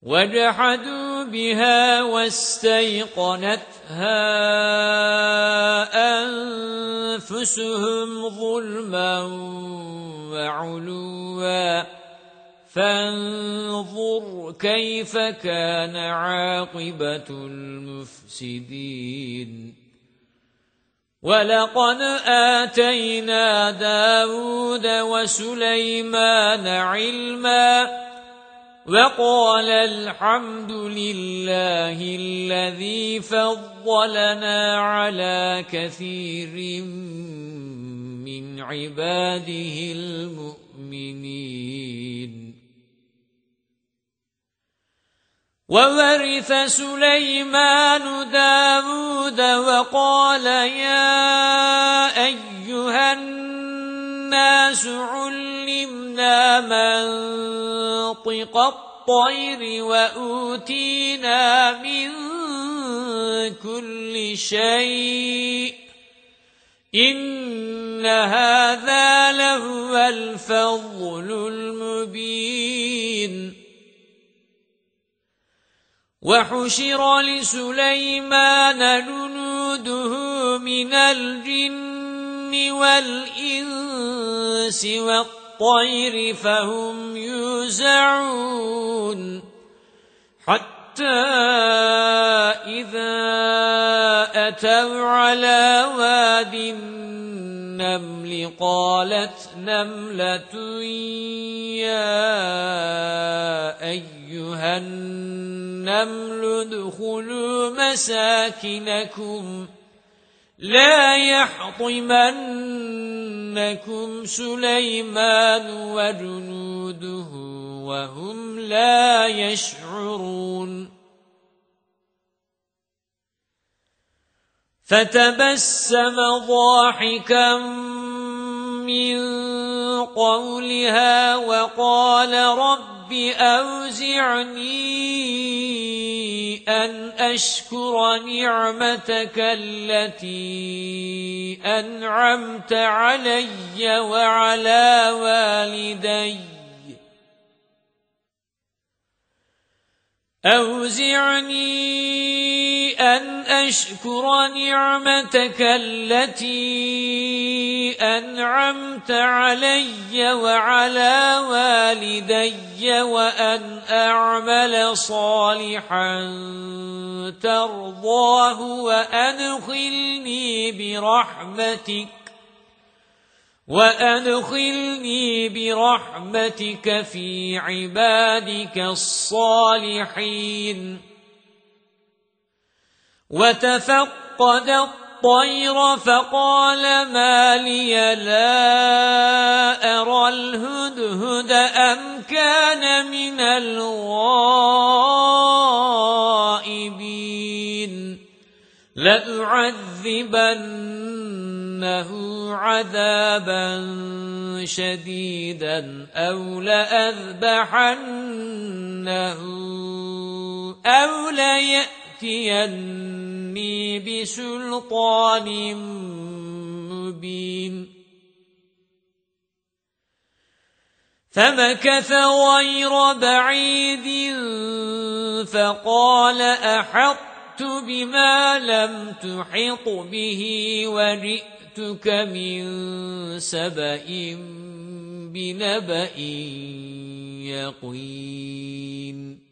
وَجَحَدُوا بِهَا وَاسْتَيْقَنَتْهَا أَنفُسُهُمْ ظُلْمًا وَعُلُوًّا فَانظُرْ كَيْفَ كَانَ عَاقِبَةُ الْمُفْسِدِينَ وَلَقَدْ آتَيْنَا دَاوُودَ وَسُلَيْمَانَ عِلْمًا وَقَالَ الْحَمْدُ لِلَّهِ الَّذِي فَضَّلَنَا عَلَى كَثِيرٍ مِّنْ عِبَادِهِ الْمُؤْمِنِينَ وَوَرِثَ سُلَيْمَانُ دَاوُودَ وَقَالَ يَا أَيُّهَا النَّاسُ عُلِّمْنَا مَنطِقَ الطَّيْرِ وَأُوتِينَا مِن كُلِّ شَيْءٍ إِنَّ هَذَا لَهُوَ الْفَضْلُ الْمُبِينُ وَحُشِرَ لِسُلَيْمَانَ جُنُودُهُ مِنَ الْجِنِّ وَالْإِنسِ وَالطَّيْرِ فَهُمْ يُوزَعُونَ حَتَّى إِذَا أَتَوْا عَلَى وَادِ النَّمْلِ قَالَتْ نَمْلَةٌ يَا أَيُّهَا النَّمْلُ ادْخُلُوا مَسَاكِنَكُمْ لَا يَحْطِمَنَّكُمْ سُلَيْمَانُ وَجُنُودُهُ وَهُمْ لَا يَشْعُرُونَ فَتَبَسَّمَ ضَاحِكًا مِّن قَوْلِهَا وَقَالَ رَبِّ أَوْزِعْنِي أَنْ أَشْكُرَ نِعْمَتَكَ الَّتِي أَنْعَمْتَ عَلَيَّ وَعَلَى وَالِدَيَّ أَوْزِعْنِي أَنْ أَشْكُرَ نِعْمَتَكَ الَّتِي أَنْعَمْتَ عَلَيَّ وَعَلَى وَالِدَيَّ وَأَنْ أَعْمَلَ صَالِحًا تَرْضَاهُ وَأَدْخِلْنِي بِرَحْمَتِكَ فِي عِبَادِكَ الصَّالِحِينَ وَتَفَقَّدَ الطَّيْرَ فَقَالَ مَا لِيَ لَا أَرَى الْهُدْهُدَ أَمْ كَانَ مِنَ الْغَائِبِينَ لَأُعَذِّبَنَّهُ عَذَابًا شَدِيدًا أَوْ لَأَذْبَحَنَّهُ أَوْ لَيَأْتِيَنِّي بِسُلْطَانٍ مُبِينٍ فَمَكَثَ غَيْرَ بَعِيدٍ فَقَالَ أَحَطتُ بِمَا لَمْ تُحِطْ بِهِ وَجِئْتُكَ مِنْ سَبَإٍ بِنَبَإٍ يَقِينٍ